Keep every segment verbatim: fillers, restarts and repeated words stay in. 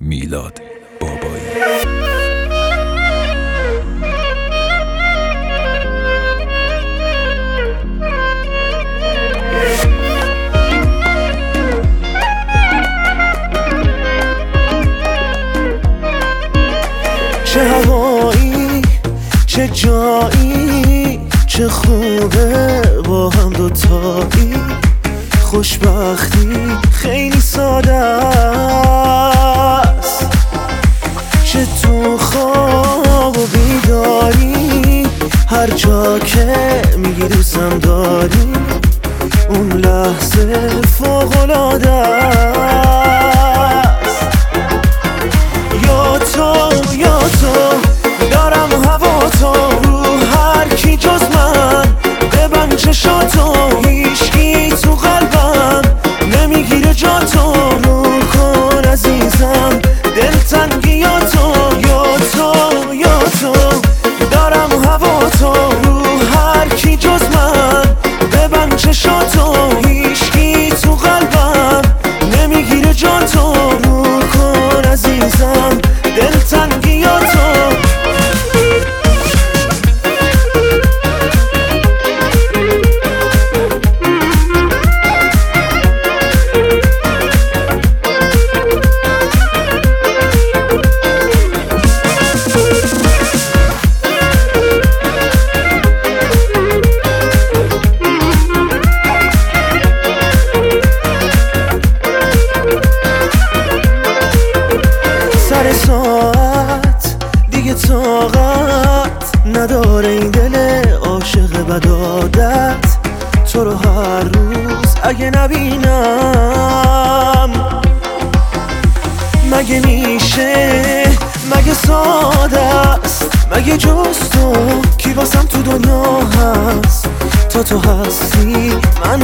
میلاد بابایی. چه هوایی چه جایی، چه خوبه با هم دوتایی. خوشبختی خیلی ساده است، چه تو خواب و بیداری، هر جا که میگی دوستم داری، اون لحظه فوق‌العاده است. یا تو یا تو دارم هوا تو، رو هر کی جز من ببند چشاتو، هیچکی تو قلبم نمیگیره جا تو. رو کن عزیزم دلتنگیاتو، یا تو یا تو دارم هوا تو، رو هر کی جز من ببند چشاتو، هیچکی تو قلبم نمیگیره جا تو. رو کن عزیزم دلتنگیاتو. سر ساعت دیگه طاقت نداره این دل عاشق بد عادت، تو رو هر روز اگه نبینم مگه میشه، مگه ساده است، مگه جز تو کی واسم تو دنیا هست. تا تو هستی من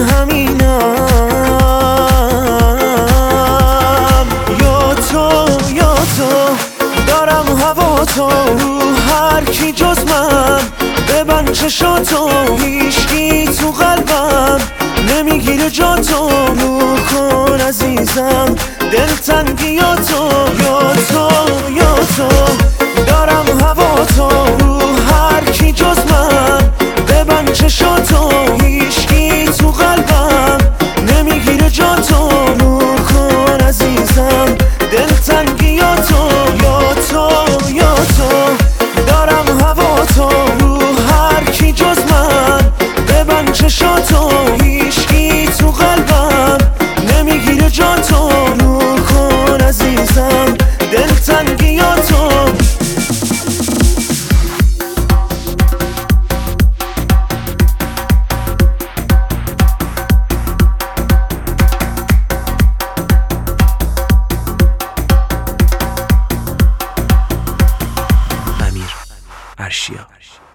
همینم. یا تو یا تو دارم هوا تو، رو هر کی جز من ببند چشاتو، هیچکی تو قلبم نمیگیره جا تو. رو کن عزیزم دلتنگیاتو، یا تو یا تو دارم هوا تو، رو هر کی جز من ببند چشاتو، هیچکی تو قلبم نمیگیره جا تو. رو کن عزیزم دلتنگیاتو، یا تو یا تو دارم هوا تو، رو هر کی جز من ببند چشاتو، هیچکی تو قلبم نمیگیره جا تو. رو کن عزیزم دلتنگیاتو. امیر ارشیا.